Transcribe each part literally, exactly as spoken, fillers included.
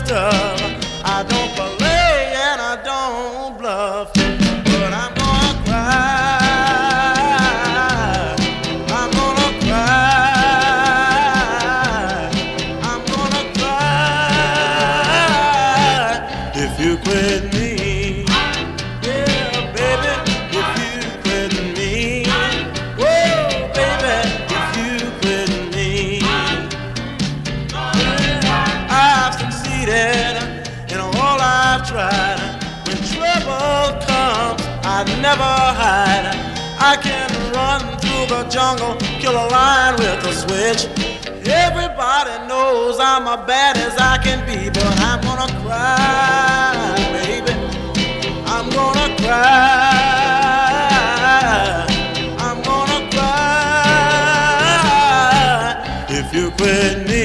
stuff. I don't play and I don't bluff, but I'm gonna cry. I'm gonna cry. I'm gonna cry if you quit me. When trouble comes, I never hide. I can run through the jungle, kill a lion with a switch. Everybody knows I'm as bad as I can be, but I'm gonna cry, baby. I'm gonna cry. I'm gonna cry if you quit me.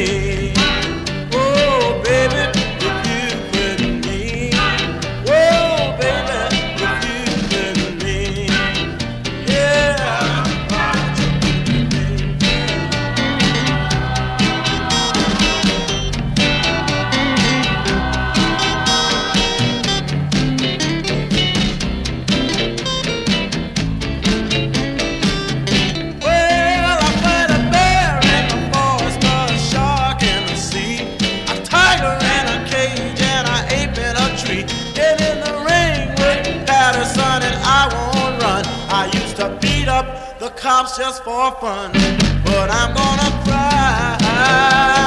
I used to beat up the cops just for fun, but I'm gonna cry.